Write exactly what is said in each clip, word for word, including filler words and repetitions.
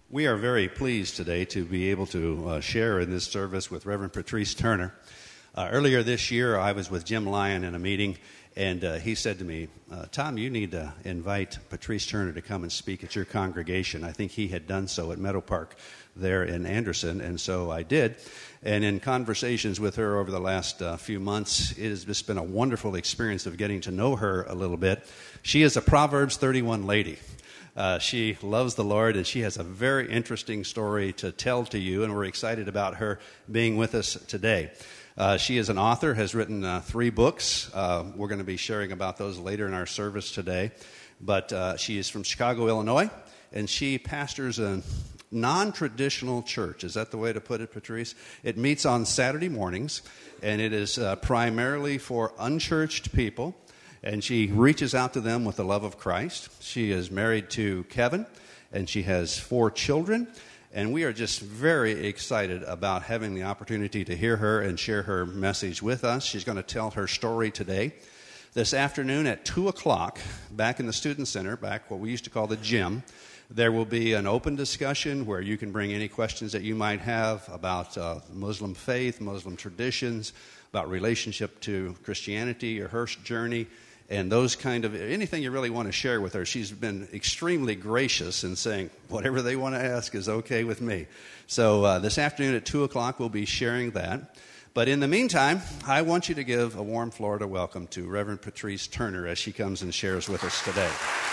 We are very pleased today to be able to uh, share in this service with Reverend Patrice Turner. Uh, earlier this year, I was with Jim Lyon in a meeting, and uh, he said to me, uh, Tom, you need to invite Patrice Turner to come and speak at your congregation. I think he had done so at Meadow Park there in Anderson, and so I did. And in conversations with her over the last uh, few months, it has just been a wonderful experience of getting to know her a little bit. She is a Proverbs thirty-one lady. Uh, she loves the Lord, and she has a very interesting story to tell to you, and we're excited about her being with us today. Uh, she is an author, has written uh, three books. Uh, we're going to be sharing about those later in our service today. But uh, she is from Chicago, Illinois, and she pastors a non-traditional church. Is that the way to put it, Patrice? It meets on Saturday mornings, and it is uh, primarily for unchurched people. And she reaches out to them with the love of Christ. She is married to Kevin, and she has four children. And we are just very excited about having the opportunity to hear her and share her message with us. She's going to tell her story today. This afternoon at two o'clock, back in the Student Center, back what we used to call the gym, there will be an open discussion where you can bring any questions that you might have about uh, Muslim faith, Muslim traditions, about relationship to Christianity or her journey, and those kind of, anything you really want to share with her. She's been extremely gracious in saying, whatever they want to ask is okay with me. So uh, this afternoon at two o'clock, we'll be sharing that. But in the meantime, I want you to give a warm Florida welcome to Reverend Patrice Turner as she comes and shares with us today.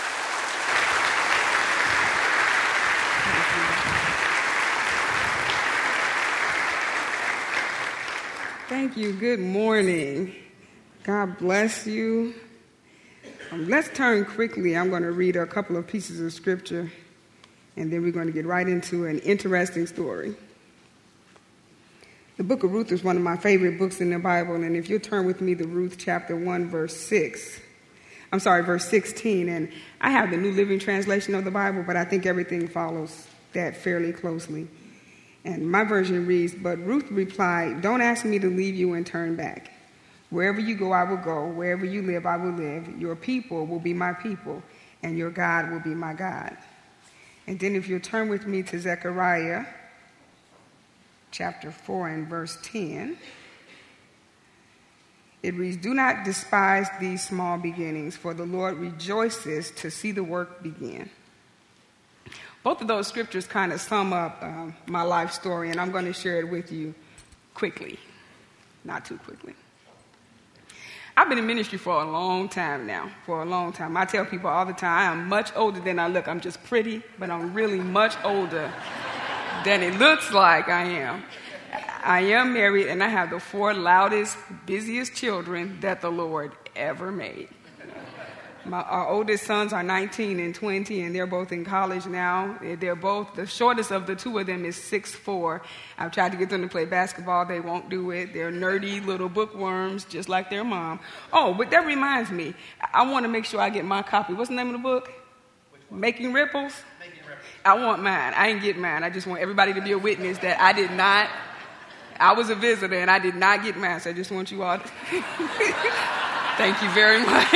Thank you. Good morning. God bless you. Um, let's turn quickly. I'm going to read a couple of pieces of scripture, and then we're going to get right into an interesting story. The book of Ruth is one of my favorite books in the Bible, and if you'll turn with me to Ruth chapter one, verse six. I'm sorry, verse sixteen, and I have the New Living Translation of the Bible, but I think everything follows that fairly closely. And my version reads, but Ruth replied, don't ask me to leave you and turn back. Wherever you go, I will go. Wherever you live, I will live. Your people will be my people, and your God will be my God. And then if you'll turn with me to Zechariah chapter four and verse ten, it reads, do not despise these small beginnings, for the Lord rejoices to see the work begin. Both of those scriptures kind of sum up um, my life story, and I'm going to share it with you quickly, not too quickly. I've been in ministry for a long time now, for a long time. I tell people all the time, I'm much older than I look. I'm just pretty, but I'm really much older than it looks like I am. I am married, and I have the four loudest, busiest children that the Lord ever made. My, our oldest sons are nineteen and twenty, and they're both in college now. They're both, the shortest of the two of them is six foot four. I've tried to get them to play basketball. They won't do it. They're nerdy little bookworms, just like their mom. Oh, but that reminds me. I want to make sure I get my copy. What's the name of the book? Making Ripples? Making Ripples. I want mine. I didn't get mine. I just want everybody to be a witness that I did not. I was a visitor, and I did not get mine, so I just want you all to... Thank you very much.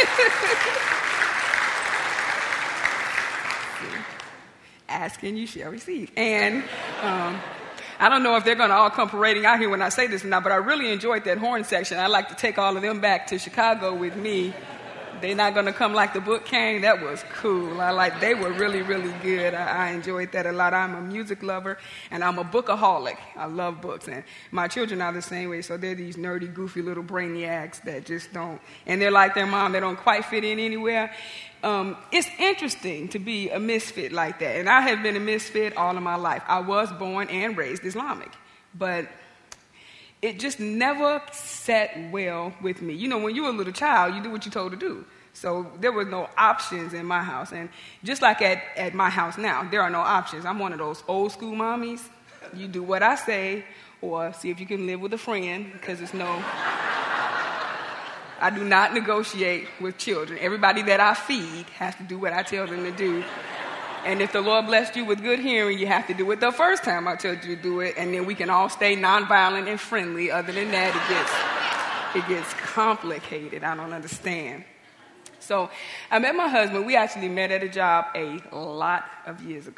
Ask and you shall receive. And um, I don't know if they're going to all come parading out here when I say this or not, but I really enjoyed that horn section. I'd like to take all of them back to Chicago with me. They're not going to come like the book came. That was cool. I like. They were really, really good. I, I enjoyed that a lot. I'm a music lover, and I'm a bookaholic. I love books, and my children are the same way. So they're these nerdy, goofy little brainiacs that just don't, and they're like their mom. They don't quite fit in anywhere. Um, it's interesting to be a misfit like that, and I have been a misfit all of my life. I was born and raised Islamic, but it just never sat well with me. You know, when you're a little child, you do what you're told to do. So there were no options in my house. And just like at, at my house now, there are no options. I'm one of those old school mommies. You do what I say, or see if you can live with a friend, because it's no... I do not negotiate with children. Everybody that I feed has to do what I tell them to do. And if the Lord blessed you with good hearing, you have to do it the first time I told you to do it, and then we can all stay nonviolent and friendly. Other than that, it gets it gets complicated. I don't understand. So I met my husband. We actually met at a job a lot of years ago.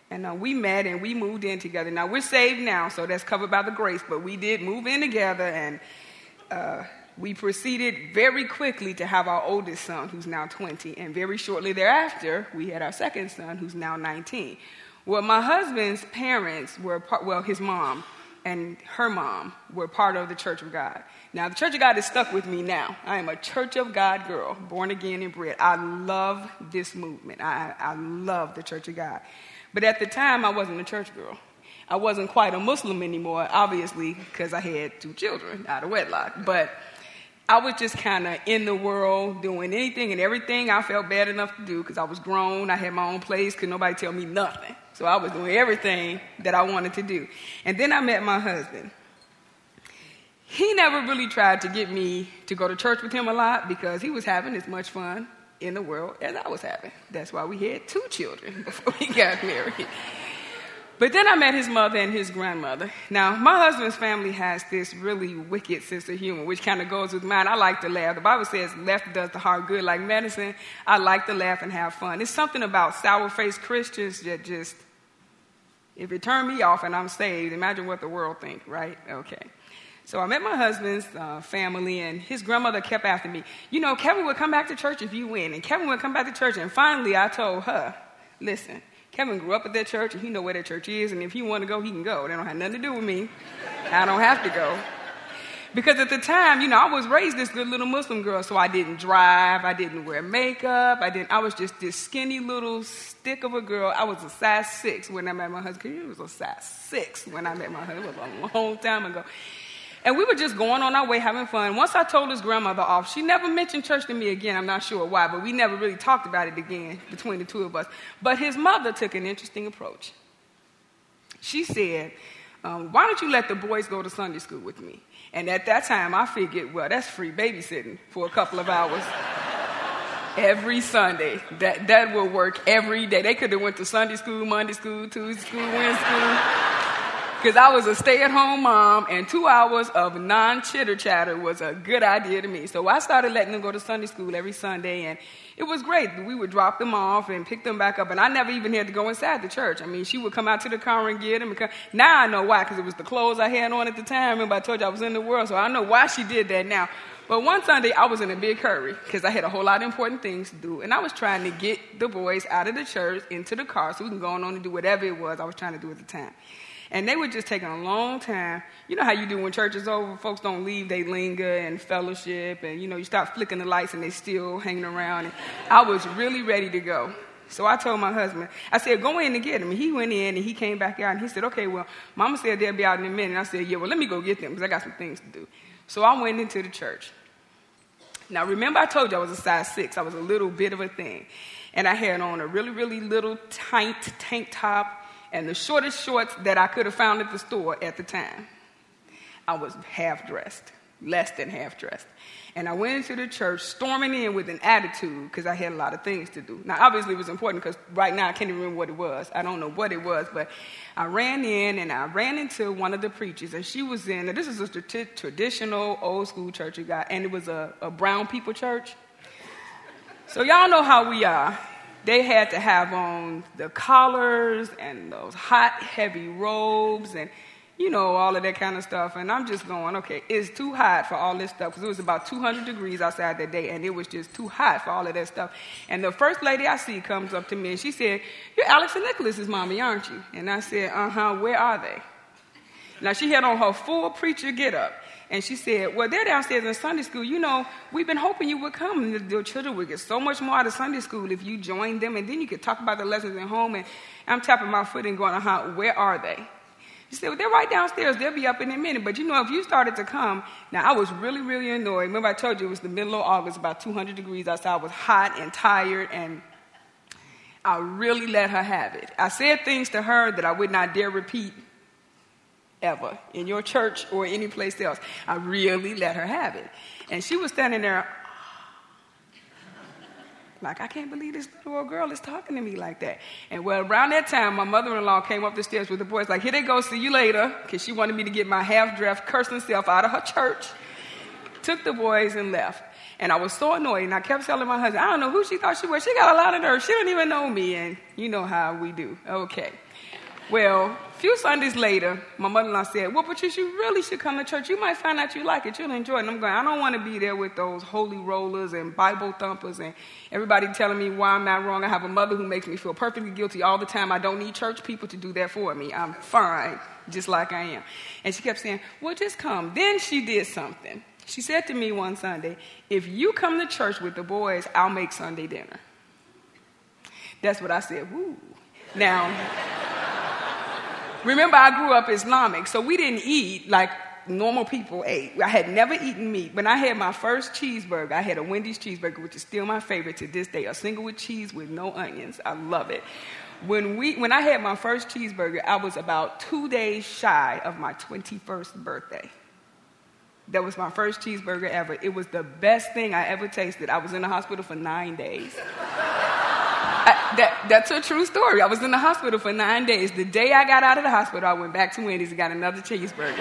And uh, we met and we moved in together. Now, we're saved now, so that's covered by the grace, but we did move in together, and uh, we proceeded very quickly to have our oldest son, who's now twenty, and very shortly thereafter, we had our second son, who's now nineteen. Well, my husband's parents were, part, well, his mom and her mom were part of the Church of God. Now, the Church of God is stuck with me now. I am a Church of God girl, born again and bred. I love this movement. I, I love the Church of God. But at the time, I wasn't a church girl. I wasn't quite a Muslim anymore, obviously, because I had two children out of wedlock. But I was just kind of in the world doing anything and everything I felt bad enough to do because I was grown. I had my own place. Could nobody tell me nothing. So I was doing everything that I wanted to do. And then I met my husband. He never really tried to get me to go to church with him a lot because he was having as much fun in the world as I was having. That's why we had two children before we got married. But then I met his mother and his grandmother. Now, my husband's family has this really wicked sense of humor, which kind of goes with mine. I like to laugh. The Bible says laughter does the heart good like medicine. I like to laugh and have fun. It's something about sour-faced Christians that just, if it turned me off and I'm saved, imagine what the world think, right? Okay. So I met my husband's uh, family, and his grandmother kept after me. You know, Kevin would come back to church if you win, and Kevin would come back to church. And finally, I told her, listen, Kevin grew up at that church, and he know where that church is, and if he want to go, he can go. That don't have nothing to do with me. I don't have to go. Because at the time, you know, I was raised this good little Muslim girl, so I didn't drive, I didn't wear makeup, I didn't. I was just this skinny little stick of a girl. I was a size six when I met my husband. He was a size six when I met my husband. It was a long time ago. And we were just going on our way, having fun. Once I told his grandmother off, she never mentioned church to me again. I'm not sure why, but we never really talked about it again between the two of us. But his mother took an interesting approach. She said, um, why don't you let the boys go to Sunday school with me? And at that time, I figured, well, that's free babysitting for a couple of hours every Sunday. That, that will work every day. They could have went to Sunday school, Monday school, Tuesday school, Wednesday school. Because I was a stay-at-home mom, and two hours of non-chitter-chatter was a good idea to me. So I started letting them go to Sunday school every Sunday, and it was great. We would drop them off and pick them back up, and I never even had to go inside the church. I mean, she would come out to the car and get them. And come. Now I know why, because it was the clothes I had on at the time. Remember, I told you I was in the world, so I know why she did that now. But one Sunday, I was in a big hurry because I had a whole lot of important things to do, and I was trying to get the boys out of the church into the car so we can go on and do whatever it was I was trying to do at the time. And they were just taking a long time. You know how you do when church is over, folks don't leave, they linger and fellowship, and, you know, you start flicking the lights and they still hanging around. And I was really ready to go. So I told my husband, I said, go in and get him. And he went in and he came back out and he said, okay, well, Mama said they'll be out in a minute. And I said, yeah, well, let me go get them because I got some things to do. So I went into the church. Now, remember I told you I was a size six. I was a little bit of a thing. And I had on a really, really little tight tank top and the shortest shorts that I could have found at the store at the time. I was half-dressed, less than half-dressed. And I went into the church storming in with an attitude because I had a lot of things to do. Now, obviously, it was important because right now I can't even remember what it was. I don't know what it was, but I ran in and I ran into one of the preachers, and she was in, this is a t- traditional old-school church you got, and it was a, a brown people church. So y'all know how we are. They had to have on the collars and those hot, heavy robes and, you know, all of that kind of stuff. And I'm just going, okay, it's too hot for all this stuff because it was about two hundred degrees outside that day, and it was just too hot for all of that stuff. And the first lady I see comes up to me, and she said, you're Alex and Nicholas's mommy, aren't you? And I said, uh-huh, where are they? Now, she had on her full preacher get-up. And she said, well, they're downstairs in Sunday school. You know, we've been hoping you would come. And the children would get so much more out of Sunday school if you joined them. And then you could talk about the lessons at home. And I'm tapping my foot and going, uh-huh, where are they? She said, well, they're right downstairs. They'll be up in a minute. But, you know, if you started to come, now I was really, really annoyed. Remember I told you it was the middle of August, about two hundred degrees outside. I was hot and tired, and I really let her have it. I said things to her that I would not dare repeat ever in your church or any place else. I really let her have it. And she was standing there like, I can't believe this little girl is talking to me like that. And well, around that time, my mother-in-law came up the stairs with the boys like, here they go, see you later, because she wanted me to get my half-dressed, cursing self out of her church. Took the boys and left. And I was so annoyed, and I kept telling my husband, I don't know who she thought she was. She got a lot of nerve. She don't even know me, and you know how we do. Okay. Well, a few Sundays later, my mother-in-law said, well, Patrice, you really should come to church. You might find out you like it. You'll enjoy it. And I'm going, I don't want to be there with those holy rollers and Bible thumpers and everybody telling me why I'm not wrong. I have a mother who makes me feel perfectly guilty all the time. I don't need church people to do that for me. I'm fine, just like I am. And she kept saying, well, just come. Then she did something. She said to me one Sunday, if you come to church with the boys, I'll make Sunday dinner. That's what I said, woo. Now, remember, I grew up Islamic, so we didn't eat like normal people ate. I had never eaten meat. When I had my first cheeseburger, I had a Wendy's cheeseburger, which is still my favorite to this day, a single with cheese with no onions. I love it. When we, when I had my first cheeseburger, I was about two days shy of my twenty-first birthday. That was my first cheeseburger ever. It was the best thing I ever tasted. I was in the hospital for nine days. I, that, that's a true story. I was in the hospital for nine days. The day I got out of the hospital, I went back to Wendy's and got another cheeseburger.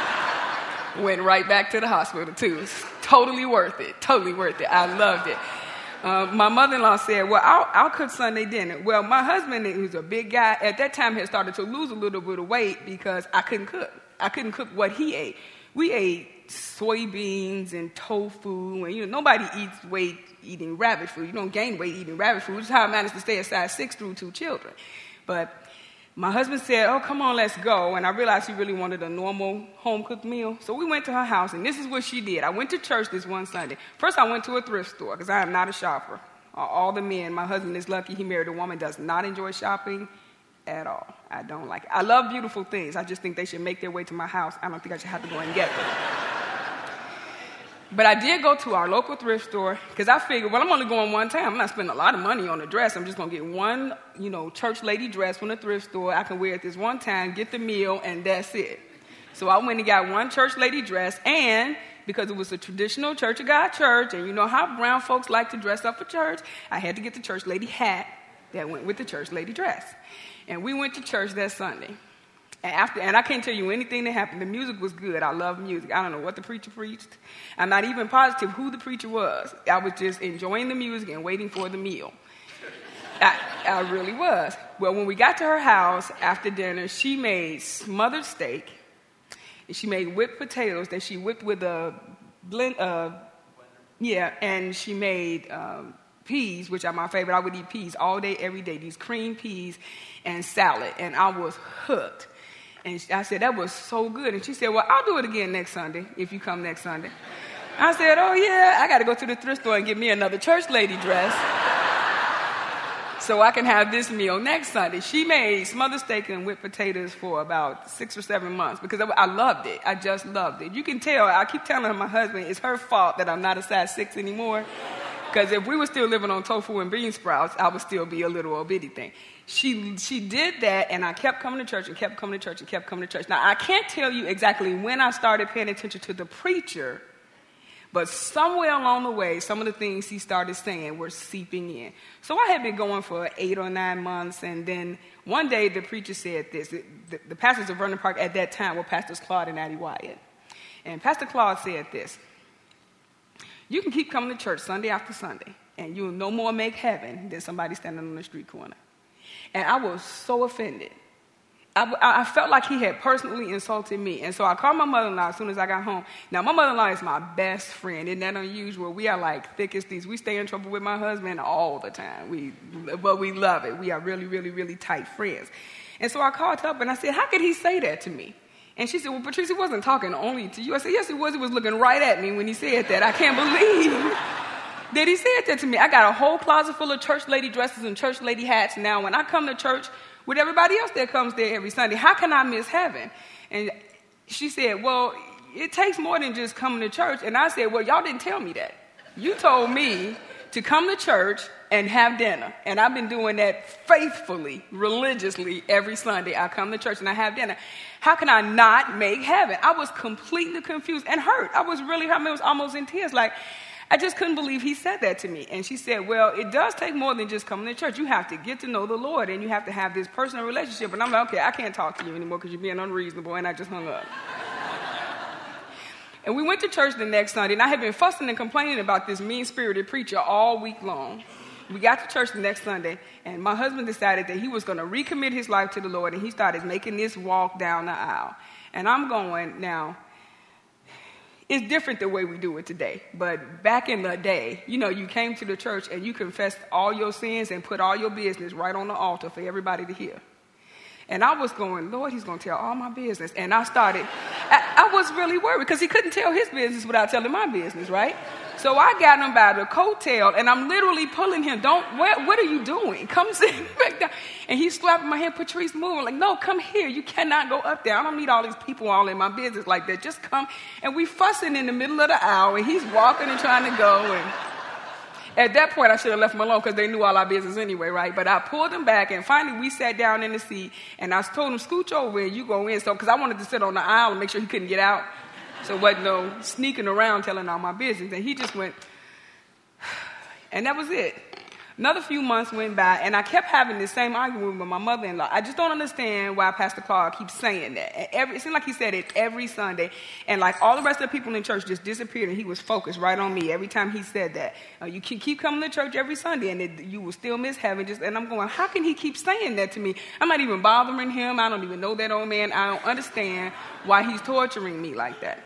Went right back to the hospital, too. It's totally worth it. Totally worth it. I loved it. Uh, my mother-in-law said, well, I'll, I'll cook Sunday dinner. Well, my husband, who's a big guy, at that time had started to lose a little bit of weight because I couldn't cook. I couldn't cook what he ate. We ate soybeans and tofu, and you know nobody eats weight eating rabbit food. You don't gain weight eating rabbit food. Which is how I managed to stay a size six through two children. But my husband said, oh, come on, let's go. And I realized he really wanted a normal home-cooked meal. So we went to her house, and this is what she did. I went to church this one Sunday. First, I went to a thrift store, because I am not a shopper. All the men, my husband is lucky. He married a woman does not enjoy shopping at all. I don't like it. I love beautiful things. I just think they should make their way to my house. I don't think I should have to go and get them. But I did go to our local thrift store because I figured, well, I'm only going one time. I'm not spending a lot of money on a dress. I'm just going to get one, you know, church lady dress from the thrift store. I can wear it this one time, get the meal, and that's it. So I went and got one church lady dress, and because it was a traditional Church of God church, and you know how brown folks like to dress up for church, I had to get the church lady hat that went with the church lady dress. And we went to church that Sunday. And after, and I can't tell you anything that happened. The music was good. I love music. I don't know what the preacher preached. I'm not even positive who the preacher was. I was just enjoying the music and waiting for the meal. I, I really was. Well, when we got to her house after dinner, she made smothered steak. And she made whipped potatoes that she whipped with a blend. Uh, yeah, and she made um, peas, which are my favorite. I would eat peas all day, every day. These cream peas and salad. And I was hooked. And I said, that was so good. And she said, well, I'll do it again next Sunday, if you come next Sunday. I said, oh, yeah, I got to go to the thrift store and get me another church lady dress so I can have this meal next Sunday. She made smothered steak and whipped potatoes for about six or seven months because I loved it. I just loved it. You can tell, I keep telling my husband, it's her fault that I'm not a size six anymore. Because if we were still living on tofu and bean sprouts, I would still be a little old bitty thing. She she did that, and I kept coming to church and kept coming to church and kept coming to church. Now, I can't tell you exactly when I started paying attention to the preacher, but somewhere along the way, some of the things he started saying were seeping in. So I had been going for eight or nine months, and then one day the preacher said this. The, the pastors of Vernon Park at that time were Pastors Claude and Addie Wyatt. And Pastor Claude said this. You can keep coming to church Sunday after Sunday, and you'll no more make heaven than somebody standing on the street corner. And I was so offended. I, I felt like he had personally insulted me. And so I called my mother-in-law as soon as I got home. Now, my mother-in-law is my best friend. Isn't that unusual? We are like thick as thieves. We stay in trouble with my husband all the time. We, but we love it. We are really, really, really tight friends. And so I called her up, and I said, how could he say that to me? And she said, well, Patrice, he wasn't talking only to you. I said, yes, he was. He was looking right at me when he said that. I can't believe that he said that to me. I got a whole closet full of church lady dresses and church lady hats now. When I come to church with everybody else that comes there every Sunday, how can I miss heaven? And she said, well, it takes more than just coming to church. And I said, well, y'all didn't tell me that. You told me to come to church and have dinner. And I've been doing that faithfully, religiously, every Sunday. I come to church and I have dinner. How can I not make heaven? I was completely confused and hurt. I was really hurt. I mean, I was almost in tears. Like, I just couldn't believe he said that to me. And she said, well, it does take more than just coming to church. You have to get to know the Lord, and you have to have this personal relationship. And I'm like, okay, I can't talk to you anymore because you're being unreasonable. And I just hung up. And we went to church the next Sunday, and I had been fussing and complaining about this mean-spirited preacher all week long. We got to church the next Sunday, and my husband decided that he was going to recommit his life to the Lord, and he started making this walk down the aisle. And I'm going, now, it's different the way we do it today. But back in the day, you know, you came to the church and you confessed all your sins and put all your business right on the altar for everybody to hear. And I was going, Lord, he's going to tell all my business. And I started, I, I was really worried because he couldn't tell his business without telling my business, right? So I got him by the coattail, and I'm literally pulling him. Don't, what, what are you doing? Come sit back down. And he's slapping my hand, Patrice, move. I'm like, no, come here. You cannot go up there. I don't need all these people all in my business like that. Just come. And we fussing in the middle of the aisle, and he's walking and trying to go. And at that point, I should have left him alone because they knew all our business anyway, right? But I pulled him back, and finally we sat down in the seat, and I told him, scooch over and you go in. So, because I wanted to sit on the aisle and make sure he couldn't get out. So it wasn't no sneaking around telling all my business. And he just went, and that was it. Another few months went by, and I kept having this same argument with my mother-in-law. I just don't understand why Pastor Clark keeps saying that. And every, it seemed like he said it every Sunday. And like all the rest of the people in church just disappeared, and he was focused right on me every time he said that. Uh, you can keep coming to church every Sunday, and it, you will still miss heaven. Just, and I'm going, how can he keep saying that to me? I'm not even bothering him. I don't even know that old man. I don't understand why he's torturing me like that.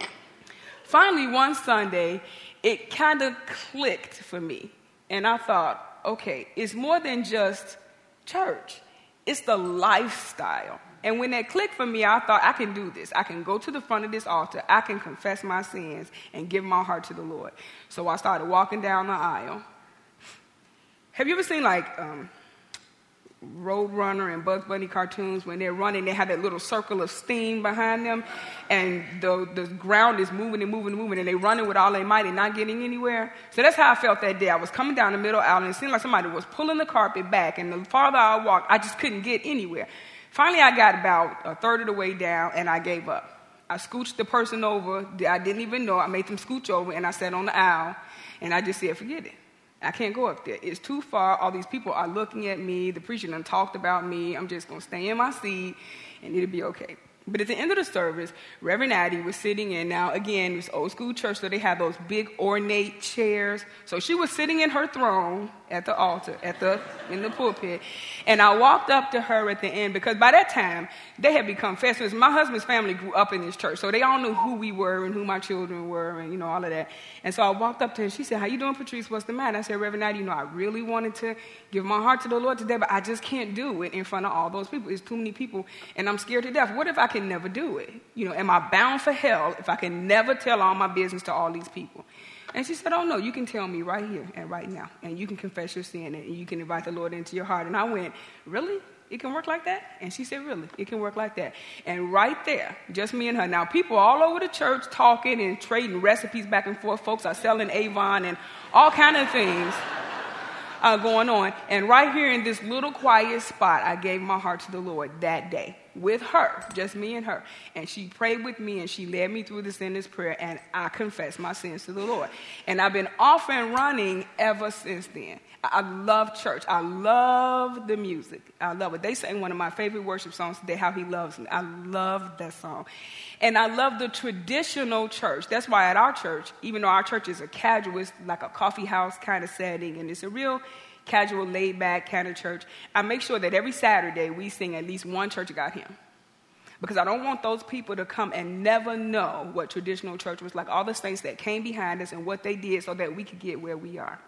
Finally, one Sunday, it kind of clicked for me. And I thought, okay, it's more than just church. It's the lifestyle. And when that clicked for me, I thought, I can do this. I can go to the front of this altar. I can confess my sins and give my heart to the Lord. So I started walking down the aisle. Have you ever seen, like, um, Roadrunner and Bugs Bunny cartoons? When they're running, they have that little circle of steam behind them, and the, the ground is moving and moving and moving, and they're running with all their might and not getting anywhere. So that's how I felt that day. I was coming down the middle aisle, and it seemed like somebody was pulling the carpet back, and the farther I walked, I just couldn't get anywhere. Finally, I got about a third of the way down, and I gave up. I scooched the person over. I didn't even know. I made them scooch over, and I sat on the aisle, and I just said, forget it. I can't go up there. It's too far. All these people are looking at me. The preacher done talked about me. I'm just going to stay in my seat, and it'll be okay. But at the end of the service, Reverend Addie was sitting in. Now, again, it was old school church, so they had those big ornate chairs. So she was sitting in her throne at the altar, at the in the pulpit. And I walked up to her at the end because by that time, they had become festivals. My husband's family grew up in this church, so they all knew who we were and who my children were and, you know, all of that. And so I walked up to her, and she said, how you doing, Patrice? What's the matter? I said, Reverend Addie, you know, I really wanted to give my heart to the Lord today, but I just can't do it in front of all those people. It's too many people, and I'm scared to death. What if I can never do it? You know, am I bound for hell if I can never tell all my business to all these people? And she said, oh, no, you can tell me right here and right now, and you can confess your sin, and you can invite the Lord into your heart. And I went, really? It can work like that? And she said, really, it can work like that. And right there, just me and her. Now, people all over the church talking and trading recipes back and forth. Folks are selling Avon and all kind of things uh, going on. And right here in this little quiet spot, I gave my heart to the Lord that day with her, just me and her. And she prayed with me, and she led me through the sinner's prayer, and I confessed my sins to the Lord. And I've been off and running ever since then. I love church. I love the music. I love it. They sang one of my favorite worship songs today, How He Loves Me. I love that song. And I love the traditional church. That's why at our church, even though our church is a casual, it's like a coffee house kind of setting, and it's a real casual, laid-back kind of church, I make sure that every Saturday we sing at least one church got him. Because I don't want those people to come and never know what traditional church was like, all the saints that came behind us and what they did so that we could get where we are.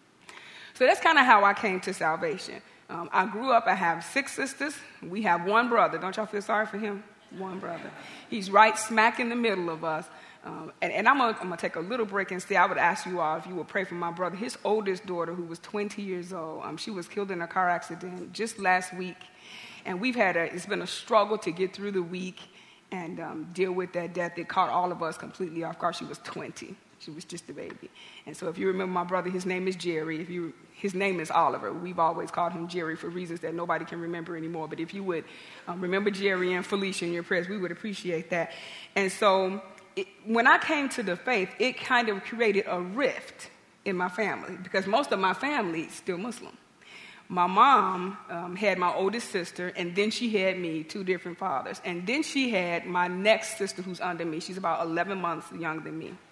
So that's kind of how I came to salvation. Um, I grew up, I have six sisters. We have one brother. Don't y'all feel sorry for him? One brother. He's right smack in the middle of us. Um, and, and I'm going to take a little break and say, I would ask you all if you would pray for my brother. His oldest daughter, who was twenty years old, um, she was killed in a car accident just last week. And we've had a, it's been a struggle to get through the week and um, deal with that death. It caught all of us completely off guard. She was twenty. She was just a baby. And so if you remember my brother, his name is Jerry. If you, his name is Oliver. We've always called him Jerry for reasons that nobody can remember anymore. But if you would um, remember Jerry and Felicia in your prayers, we would appreciate that. And so it, when I came to the faith, it kind of created a rift in my family because most of my family is still Muslim. My mom um, had my oldest sister, and then she had me, two different fathers. And then she had my next sister who's under me. She's about eleven months younger than me.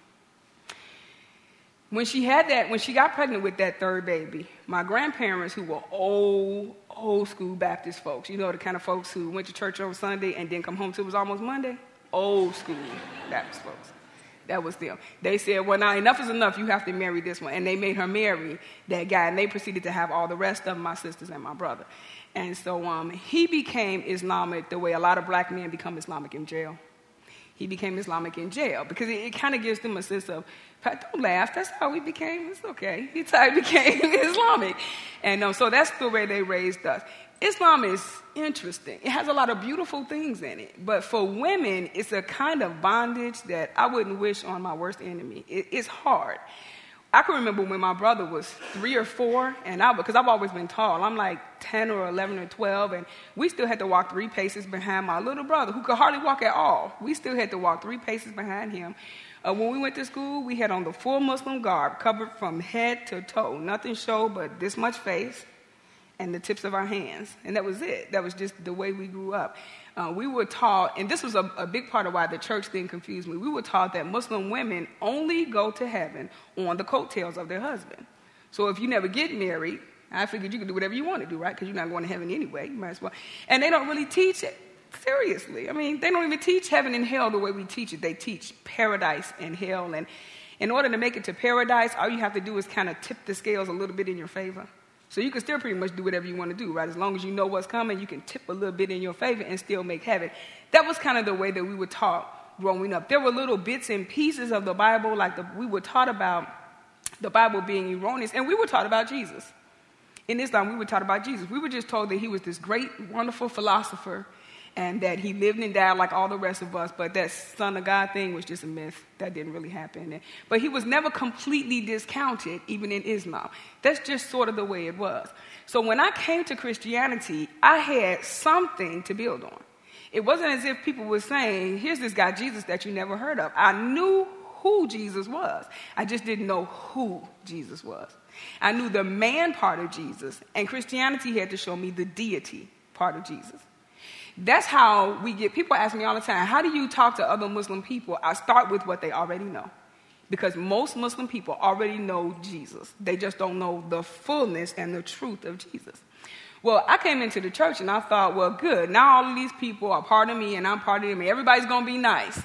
When she had that, when she got pregnant with that third baby, my grandparents, who were old, old school Baptist folks, you know, the kind of folks who went to church on Sunday and then come home till it was almost Monday, old school Baptist folks. That was them. They said, well, now enough is enough. You have to marry this one. And they made her marry that guy, and they proceeded to have all the rest of them, my sisters and my brother. And so um, he became Islamic the way a lot of black men become Islamic in jail. He became Islamic in jail because it, it kind of gives them a sense of, don't laugh, that's how we became, it's okay. That's how he became Islamic. And um, so that's the way they raised us. Islam is interesting. It has a lot of beautiful things in it. But for women, it's a kind of bondage that I wouldn't wish on my worst enemy. It, it's hard. I can remember when my brother was three or four, and I, because I've always been tall. I'm like ten or eleven or twelve, and we still had to walk three paces behind my little brother, who could hardly walk at all. We still had to walk three paces behind him. Uh, when we went to school, we had on the full Muslim garb, covered from head to toe. Nothing showed but this much face and the tips of our hands. And that was it. That was just the way we grew up. Uh, we were taught, and this was a, a big part of why the church thing confused me, we were taught that Muslim women only go to heaven on the coattails of their husband. So if you never get married, I figured you could do whatever you want to do, right? Because you're not going to heaven anyway. You might as well. And they don't really teach it. Seriously. I mean, they don't even teach heaven and hell the way we teach it. They teach paradise and hell. And in order to make it to paradise, all you have to do is kind of tip the scales a little bit in your favor. So you can still pretty much do whatever you want to do, right? As long as you know what's coming, you can tip a little bit in your favor and still make heaven. That was kind of the way that we were taught growing up. There were little bits and pieces of the Bible, like the, we were taught about the Bible being erroneous, and we were taught about Jesus. In Islam, we were taught about Jesus. We were just told that he was this great, wonderful philosopher, and that he lived and died like all the rest of us, but that Son of God thing was just a myth. That didn't really happen. But he was never completely discounted, even in Islam. That's just sort of the way it was. So when I came to Christianity, I had something to build on. It wasn't as if people were saying, here's this guy Jesus that you never heard of. I knew who Jesus was. I just didn't know who Jesus was. I knew the man part of Jesus, and Christianity had to show me the deity part of Jesus. That's how we get, people ask me all the time, how do you talk to other Muslim people? I start with what they already know. Because most Muslim people already know Jesus. They just don't know the fullness and the truth of Jesus. Well, I came into the church and I thought, well, good. Now all of these people are part of me and I'm part of them. Everybody's going to be nice.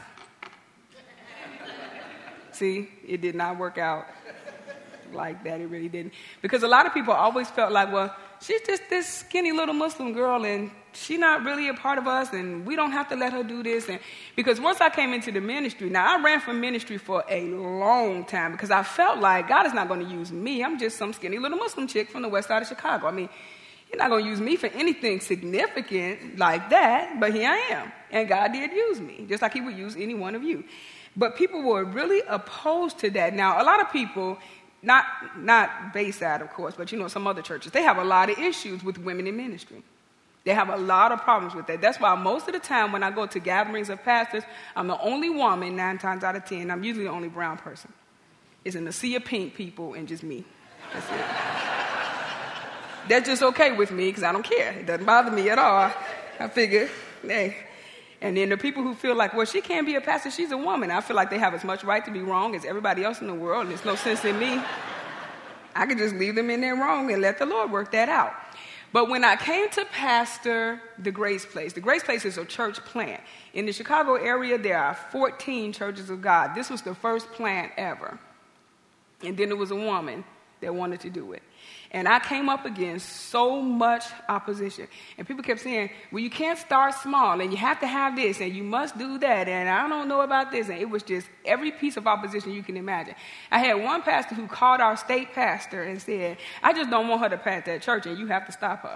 See, it did not work out like that. It really didn't. Because a lot of people always felt like, well, she's just this skinny little Muslim girl and she's not really a part of us and we don't have to let her do this. And because once I came into the ministry, now I ran from ministry for a long time because I felt like God is not going to use me. I'm just some skinny little Muslim chick from the west side of Chicago. I mean, he's not going to use me for anything significant like that, but here I am. And God did use me, just like he would use any one of you. But people were really opposed to that. Now, a lot of people, not, not Bayside, of course, but you know, some other churches, they have a lot of issues with women in ministry. They have a lot of problems with that. That's why most of the time when I go to gatherings of pastors, I'm the only woman nine times out of ten. I'm usually the only brown person. It's in the sea of pink people and just me. That's it. That's just okay with me because I don't care. It doesn't bother me at all. I figure, hey. And then the people who feel like, well, she can't be a pastor, she's a woman. I feel like they have as much right to be wrong as everybody else in the world, and there's no sense in me. I could just leave them in there wrong and let the Lord work that out. But when I came to pastor the Grace Place, the Grace Place is a church plant. In the Chicago area, there are fourteen churches of God. This was the first plant ever. And then there was a woman that wanted to do it. And I came up against so much opposition. And people kept saying, well, you can't start small, and you have to have this, and you must do that, and I don't know about this. And it was just every piece of opposition you can imagine. I had one pastor who called our state pastor and said, I just don't want her to plant that church, and you have to stop her.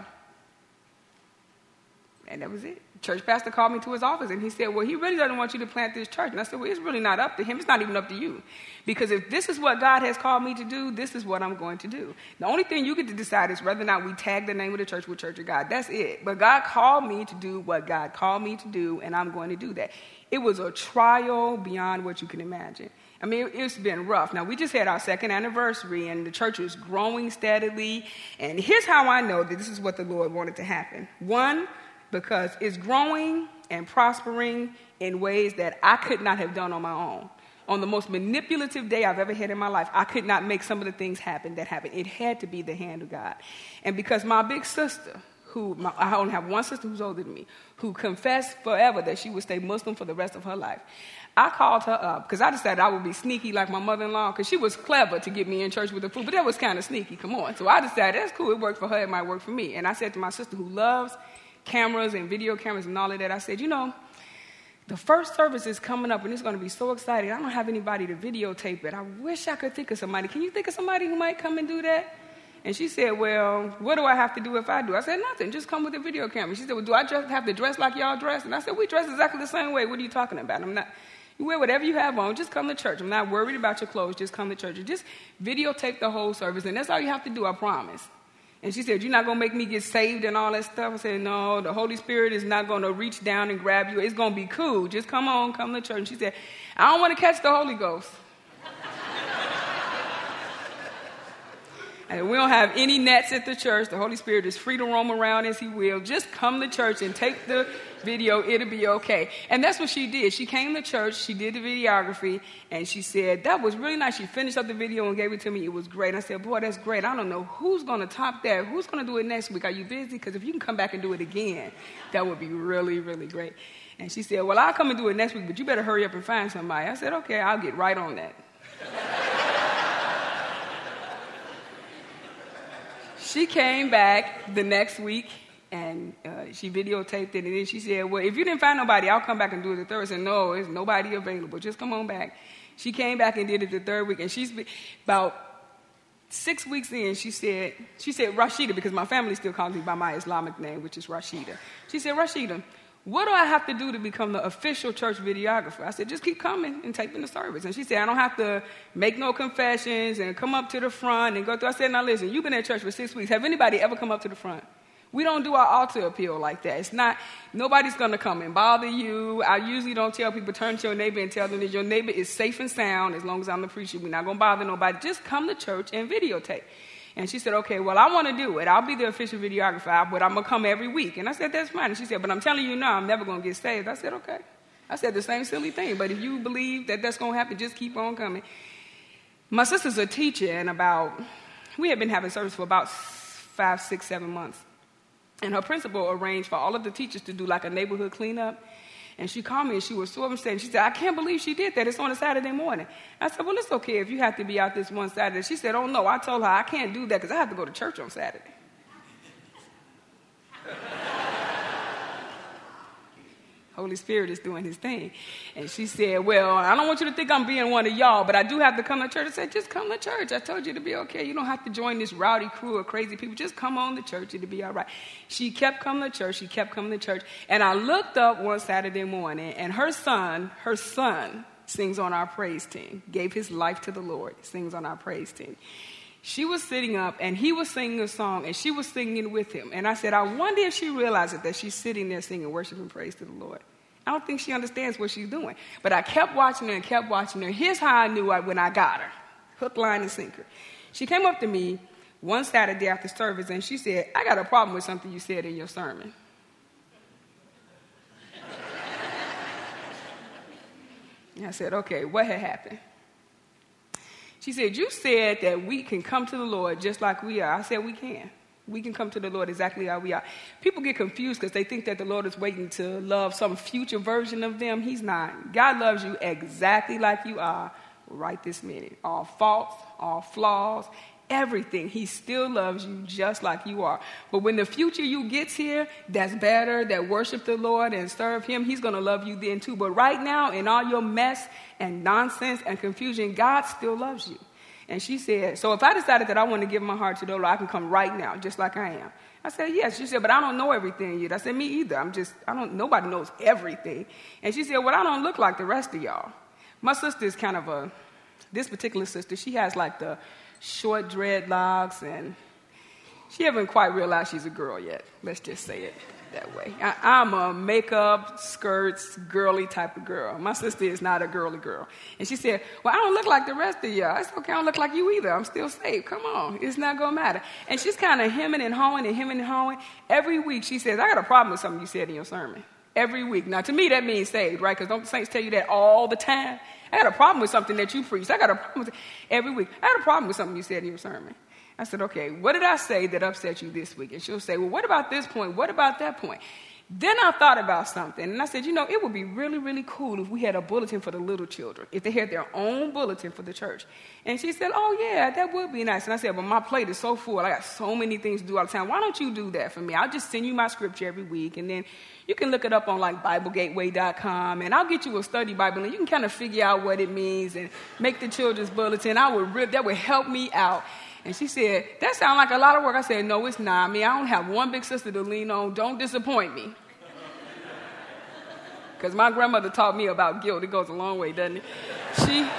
And that was it. Church pastor called me to his office, and he said, well, he really doesn't want you to plant this church. And I said, well, it's really not up to him. It's not even up to you. Because if this is what God has called me to do, this is what I'm going to do. The only thing you get to decide is whether or not we tag the name of the church with Church of God. That's it. But God called me to do what God called me to do, and I'm going to do that. It was a trial beyond what you can imagine. I mean, it's been rough. Now, we just had our second anniversary, and the church is growing steadily. And here's how I know that this is what the Lord wanted to happen. One, because it's growing and prospering in ways that I could not have done on my own. On the most manipulative day I've ever had in my life, I could not make some of the things happen that happened. It had to be the hand of God. And because my big sister, who my, I only have one sister who's older than me, who confessed forever that she would stay Muslim for the rest of her life, I called her up because I decided I would be sneaky like my mother-in-law, because she was clever to get me in church with the food, but that was kind of sneaky. Come on. So I decided that's cool. It worked for her. It might work for me. And I said to my sister, who loves cameras and video cameras and all of that, I said, you know, the first service is coming up, and it's going to be so exciting. I don't have anybody to videotape it. I wish I could think of somebody. Can you think of somebody who might come and do that? And she said, well, what do I have to do if I do? I said, nothing. Just come with a video camera. She said, well, do I just have to dress like y'all dress? And I said, we dress exactly the same way. What are you talking about? I'm not. You wear whatever you have on. Just come to church. I'm not worried about your clothes. Just come to church. And just videotape the whole service, and that's all you have to do, I promise. And she said, you're not going to make me get saved and all that stuff? I said, no, the Holy Spirit is not going to reach down and grab you. It's going to be cool. Just come on, come to church. And she said, I don't want to catch the Holy Ghost. And we don't have any nets at the church. The Holy Spirit is free to roam around as he will. Just come to church and take the video. It'll be okay. And that's what she did. She came to church. She did the videography. And she said, that was really nice. She finished up the video and gave it to me. It was great. I said, boy, that's great. I don't know who's going to top that. Who's going to do it next week? Are you busy? Because if you can come back and do it again, that would be really, really great. And she said, well, I'll come and do it next week, but you better hurry up and find somebody. I said, okay, I'll get right on that. She came back the next week, and uh, she videotaped it, and then she said, well, if you didn't find nobody, I'll come back and do it the third. I said, no, there's nobody available. Just come on back. She came back and did it the third week, and she's been, about six weeks in, she said, she said Rashida, because my family still calls me by my Islamic name, which is Rashida. She said, Rashida, what do I have to do to become the official church videographer? I said, just keep coming and taping the service. And she said, I don't have to make no confessions and come up to the front and go through. I said, now listen, you've been at church for six weeks. Have anybody ever come up to the front? We don't do our altar appeal like that. It's not, nobody's going to come and bother you. I usually don't tell people, turn to your neighbor and tell them that your neighbor is safe and sound as long as I'm the preacher. We're not going to bother nobody. Just come to church and videotape. And she said, okay, well, I want to do it. I'll be the official videographer, but I'm going to come every week. And I said, that's fine. And she said, but I'm telling you now, I'm never going to get saved. I said, okay. I said the same silly thing, but if you believe that that's going to happen, just keep on coming. My sister's a teacher, and about, we had been having service for about five, six, seven months. And her principal arranged for all of the teachers to do like a neighborhood cleanup. And she called me, and she was so upset. She said, I can't believe she did that. It's on a Saturday morning. I said, well, it's okay if you have to be out this one Saturday. She said, oh, no. I told her I can't do that because I have to go to church on Saturday. Holy Spirit is doing his thing. And she said, well, I don't want you to think I'm being one of y'all, but I do have to come to church. I said, just come to church. I told you to be okay. You don't have to join this rowdy crew of crazy people. Just come on to church. It'll be all right. She kept coming to church. She kept coming to church. And I looked up one Saturday morning, and her son, her son sings on our praise team, gave his life to the Lord, sings on our praise team. She was sitting up, and he was singing a song, and she was singing with him. And I said, I wonder if she realizes that she's sitting there singing worship and praise to the Lord. I don't think she understands what she's doing. But I kept watching her and kept watching her. Here's how I knew I, when I got her. Hook, line, and sinker. She came up to me one Saturday after service, and she said, I got a problem with something you said in your sermon. And I said, okay, what had happened? She said, you said that we can come to the Lord just like we are. I said, we can. We can come to the Lord exactly how we are. People get confused because they think that the Lord is waiting to love some future version of them. He's not. God loves you exactly like you are right this minute. All faults, all flaws, everything. He still loves you just like you are. But when the future you gets here, that's better, that worship the Lord and serve him, he's going to love you then too. But right now, in all your mess and nonsense and confusion, God still loves you. And she said, so if I decided that I want to give my heart to the Lord, I can come right now, just like I am. I said, yes. She said, but I don't know everything yet. I said, me either. I'm just, I don't, nobody knows everything. And she said, well, I don't look like the rest of y'all. My sister is kind of a, this particular sister, she has like the short dreadlocks, and She haven't quite realized she's a girl yet. Let's just say it that way. I, I'm a makeup, skirts, girly type of girl. My sister is not a girly girl. And she said, well, I don't look like the rest of y'all. I said, okay, I don't look like you either. I'm still saved. Come on. It's not going to matter. And she's kind of hemming and hawing and hemming and hawing. Every week she says, I got a problem with something you said in your sermon. Every week. Now, to me, that means saved, right? Because don't the saints tell you that all the time? I got a problem with something that you preached. I got a problem with it every week. I had a problem with something you said in your sermon. I said, okay, what did I say that upset you this week? And she'll say, well, what about this point? What about that point? Then I thought about something, and I said, you know, it would be really, really cool if we had a bulletin for the little children, if they had their own bulletin for the church. And she said, oh, yeah, that would be nice. And I said, but my plate is so full. I got so many things to do all the time. Why don't you do that for me? I'll just send you my scripture every week, and then you can look it up on, like, Bible Gateway dot com, and I'll get you a study Bible, and you can kind of figure out what it means and make the children's bulletin. I would rip, that would help me out. And she said, that sounds like a lot of work. I said, no, it's not. I mean, I don't have one big sister to lean on. Don't disappoint me. Because my grandmother taught me about guilt. It goes a long way, doesn't it? She,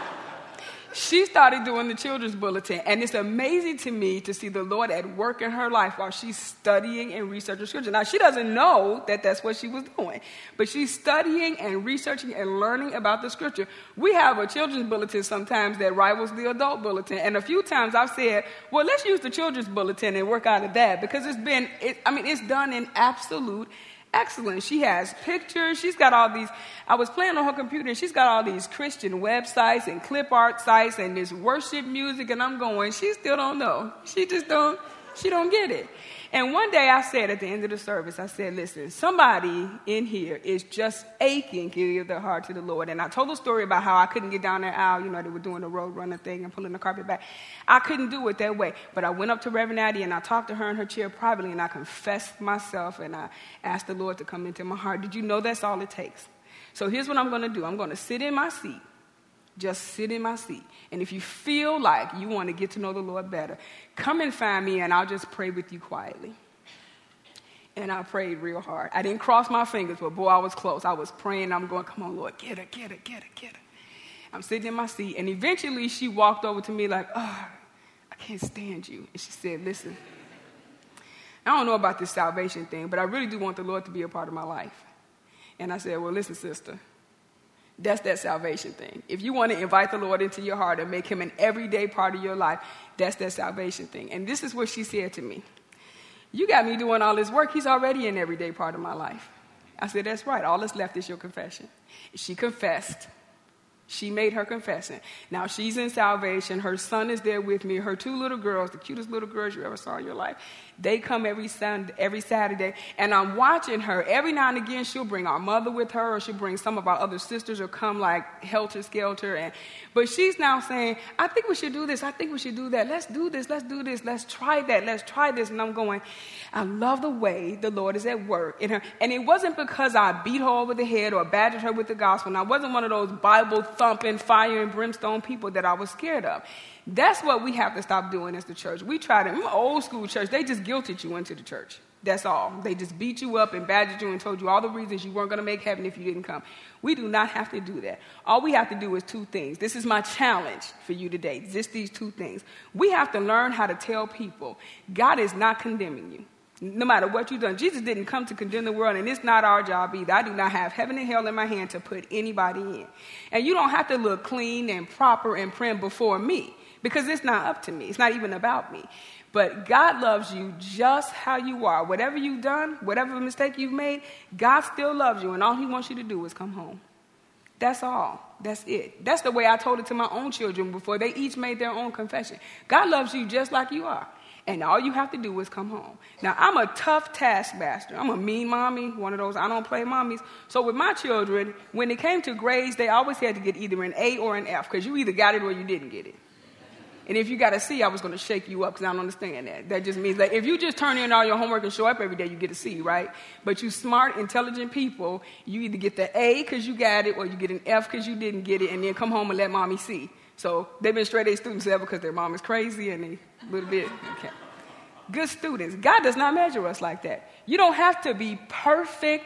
she started doing the children's bulletin. And it's amazing to me to see the Lord at work in her life while she's studying and researching scripture. Now, she doesn't know that that's what she was doing. But she's studying and researching and learning about the scripture. We have a children's bulletin sometimes that rivals the adult bulletin. And a few times I've said, well, let's use the children's bulletin and work out of that. Because it's been, it, I mean, it's done in absolute excellent. She has pictures. She's got all these. I was playing on her computer, and she's got all these Christian websites and clip art sites and this worship music. And I'm going, she still don't know. She just don't. She don't get it. And one day I said at the end of the service, I said, listen, somebody in here is just aching to give their heart to the Lord. And I told a story about how I couldn't get down that aisle. You know, they were doing the road runner thing and pulling the carpet back. I couldn't do it that way. But I went up to Reverend Addie and I talked to her in her chair privately, and I confessed myself and I asked the Lord to come into my heart. Did you know that's all it takes? So here's what I'm going to do. I'm going to sit in my seat. Just sit in my seat. And if you feel like you want to get to know the Lord better, come and find me and I'll just pray with you quietly. And I prayed real hard. I didn't cross my fingers, but boy, I was close. I was praying. I'm going, come on, Lord, get her, get her, get her, get her. I'm sitting in my seat. And eventually she walked over to me like, oh, I can't stand you. And she said, listen, I don't know about this salvation thing, but I really do want the Lord to be a part of my life. And I said, well, listen, sister. That's that salvation thing. If you want to invite the Lord into your heart and make him an everyday part of your life, that's that salvation thing. And this is what she said to me. You got me doing all this work. He's already an everyday part of my life. I said, that's right. All that's left is your confession. She confessed. She made her confession. Now she's in salvation. Her son is there with me. Her two little girls, the cutest little girls you ever saw in your life, they come every Sunday, every Saturday, and I'm watching her. Every now and again, she'll bring our mother with her, or she'll bring some of our other sisters, or come like helter-skelter. And but she's now saying, I think we should do this. I think we should do that. Let's do this. Let's do this. Let's try that. Let's try this. And I'm going, I love the way the Lord is at work in her. And it wasn't because I beat her over the head or badgered her with the gospel. And I wasn't one of those Bible-thumping, fire and brimstone people that I was scared of. That's what we have to stop doing as the church. We try to, old school church, they just guilted you into the church. That's all. They just beat you up and badgered you and told you all the reasons you weren't going to make heaven if you didn't come. We do not have to do that. All we have to do is two things. This is my challenge for you today. Just these two things. We have to learn how to tell people God is not condemning you. No matter what you've done. Jesus didn't come to condemn the world, and it's not our job either. I do not have heaven and hell in my hand to put anybody in. And you don't have to look clean and proper and prim before me, because it's not up to me. It's not even about me. But God loves you just how you are. Whatever you've done, whatever mistake you've made, God still loves you, and all he wants you to do is come home. That's all. That's it. That's the way I told it to my own children before they each made their own confession. God loves you just like you are. And all you have to do is come home. Now, I'm a tough taskmaster. I'm a mean mommy, one of those I don't play mommies. So with my children, when it came to grades, they always had to get either an A or an F, because you either got it or you didn't get it. And if you got a C, I was going to shake you up, because I don't understand that. That just means that if you just turn in all your homework and show up every day, you get a C, right? But you smart, intelligent people, you either get the A because you got it, or you get an F because you didn't get it, and then come home and let mommy see. So they've been straight A students ever because their mom is crazy and they a little bit, okay. Good students. God does not measure us like that. You don't have to be perfect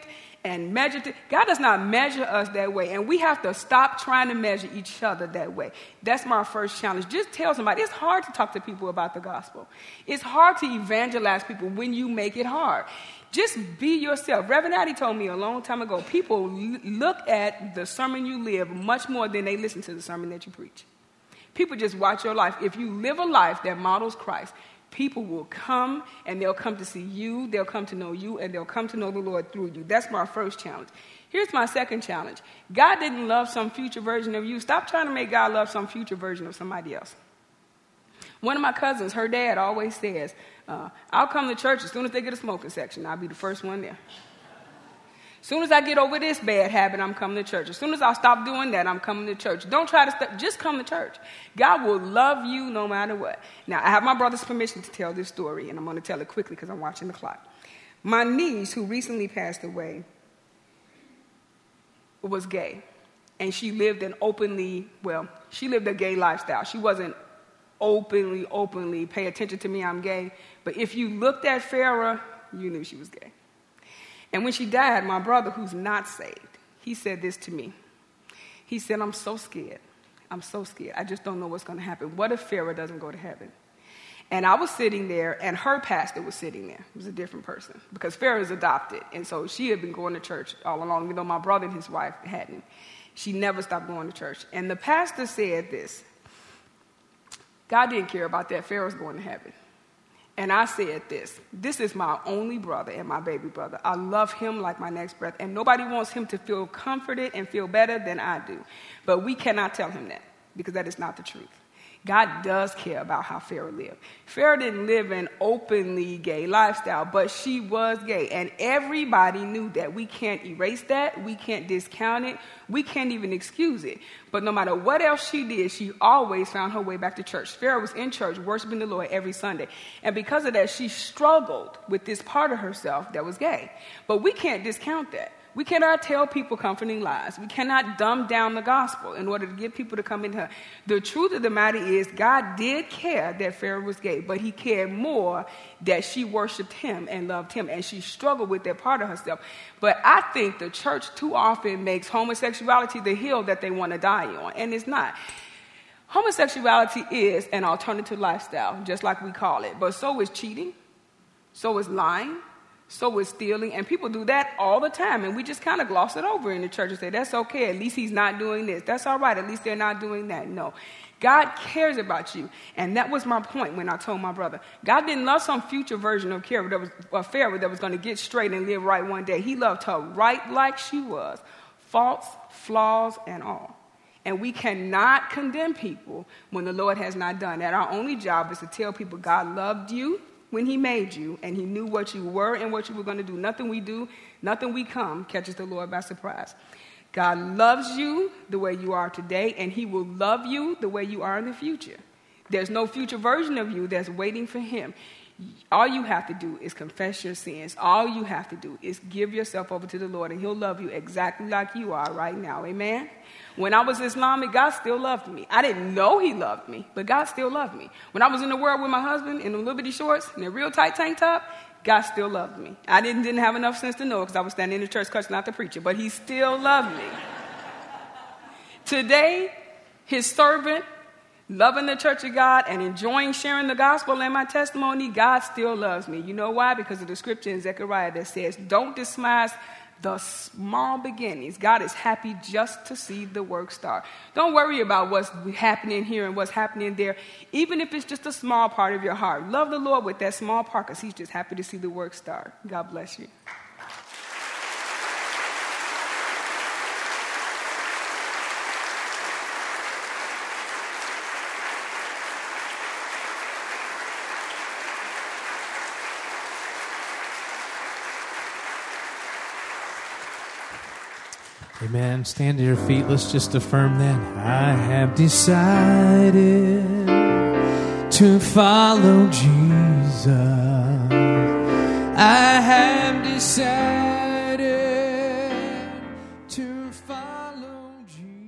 and measure. Th- God does not measure us that way, and we have to stop trying to measure each other that way. That's my first challenge. Just tell somebody. It's hard to talk to people about the gospel. It's hard to evangelize people when you make it hard. Just be yourself. Reverend Addie told me a long time ago, people l- look at the sermon you live much more than they listen to the sermon that you preach. People just watch your life. If you live a life that models Christ, people will come, and they'll come to see you, they'll come to know you, and they'll come to know the Lord through you. That's my first challenge. Here's my second challenge. God didn't love some future version of you. Stop trying to make God love some future version of somebody else. One of my cousins, her dad always says, uh, I'll come to church as soon as they get a smoking section. I'll be the first one there. As soon as I get over this bad habit, I'm coming to church. As soon as I stop doing that, I'm coming to church. Don't try to stop. Just come to church. God will love you no matter what. Now, I have my brother's permission to tell this story, and I'm going to tell it quickly because I'm watching the clock. My niece, who recently passed away, was gay. And she lived an openly, well, she lived a gay lifestyle. She wasn't openly, openly, pay attention to me, I'm gay. But if you looked at Farrah, you knew she was gay. And when she died, my brother, who's not saved, he said this to me. He said, I'm so scared. I'm so scared. I just don't know what's going to happen. What if Farrah doesn't go to heaven? And I was sitting there, and her pastor was sitting there. It was a different person because Farrah is adopted. And so she had been going to church all along, even though my brother and his wife hadn't. She never stopped going to church. And the pastor said this. God didn't care about that. Farrah's going to heaven. And I said this, this is my only brother and my baby brother. I love him like my next breath, and nobody wants him to feel comforted and feel better than I do. But we cannot tell him that because that is not the truth. God does care about how Farrah lived. Farrah didn't live an openly gay lifestyle, but she was gay. And everybody knew that. We can't erase that. We can't discount it. We can't even excuse it. But no matter what else she did, she always found her way back to church. Farrah was in church worshiping the Lord every Sunday. And because of that, she struggled with this part of herself that was gay. But we can't discount that. We cannot tell people comforting lies. We cannot dumb down the gospel in order to get people to come into her. The truth of the matter is God did care that Farrah was gay, but he cared more that she worshiped him and loved him, and she struggled with that part of herself. But I think the church too often makes homosexuality the hill that they want to die on, and it's not. Homosexuality is an alternative lifestyle, just like we call it, but so is cheating, so is lying, so is stealing, and people do that all the time, and we just kind of gloss it over in the church and say, that's okay, at least he's not doing this. That's all right, at least they're not doing that. No, God cares about you, and that was my point when I told my brother. God didn't love some future version of Farrah that was, uh, Farrah that was going to get straight and live right one day. He loved her right like she was, faults, flaws, and all. And we cannot condemn people when the Lord has not done that. Our only job is to tell people God loved you when he made you, and he knew what you were and what you were going to do. Nothing we do, nothing we come catches the Lord by surprise. God loves you the way you are today, and he will love you the way you are in the future. There's no future version of you that's waiting for him. All you have to do is confess your sins. All you have to do is give yourself over to the Lord, and he'll love you exactly like you are right now. Amen? When I was Islamic, God still loved me. I didn't know he loved me, but God still loved me. When I was in the world with my husband in the little bitty shorts and a real tight tank top, God still loved me. I didn't, didn't have enough sense to know because I was standing in the church cussing out the preacher, but he still loved me. Today, his servant, loving the church of God and enjoying sharing the gospel and my testimony, God still loves me. You know why? Because of the scripture in Zechariah that says, don't despise the small beginnings. God is happy just to see the work start. Don't worry about what's happening here and what's happening there, even if it's just a small part of your heart. Love the Lord with that small part because he's just happy to see the work start. God bless you. Amen. Stand to your feet. Let's just affirm that. I have decided to follow Jesus. I have decided to follow Jesus.